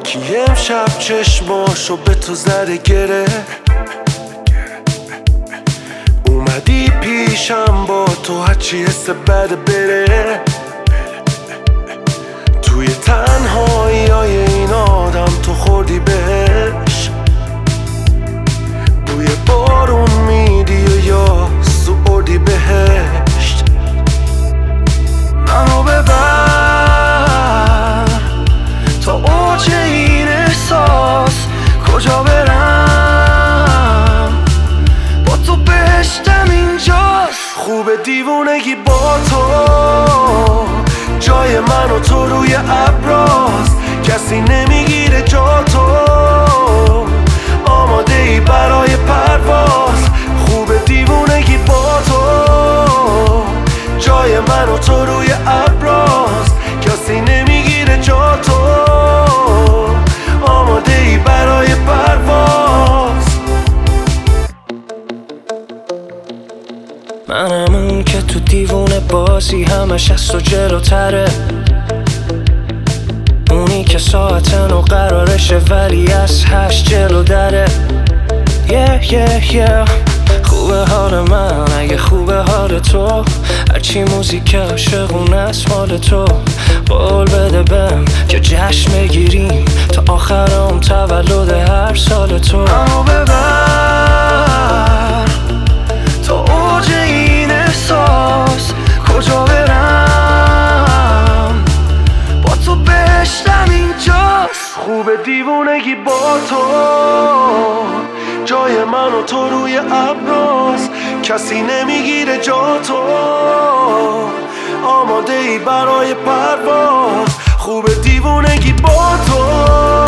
کی امشب چشماشو به تو زده گره، اومدی پیشم با تو هرچی حس بد بره. توی تنهایی های این آدم تو خوردی بهش، بوی بارون میدی و یا سوردی بهشت. منو ببر تا اوج این احساس، کجا برم با تو بهشتم اینجاست. خوب دیوونگی با تو، جای من و تو روی ابراست، کسی نمیگیره جا تو، آماده ای برای پرواز. خوب دیوونگی با تو، جای من و تو روی ابراست، کسی نمیگیره جا تو، آماده ای برای پرواز. منم اون که تو دیوونه بازی همش از تو جلوتره، اونی که ساعتن و قرارشه ولی از هشت جلو دره. خوبه حال من اگه خوبه حال تو، هرچی موزیک عاشقونه است مال تو. قول بده بهم که جشن بگیریم تا آخرام تولد هر سال تو. منو ببر تا اوج این احساس، کجا برم با تو بهشتم اینجاست. خوب دیوونگی با تو، جای من و تو روی ابراست، کسی نمیگیره جا تو، آماده ای برای پرواز. خوب دیوونگی با تو.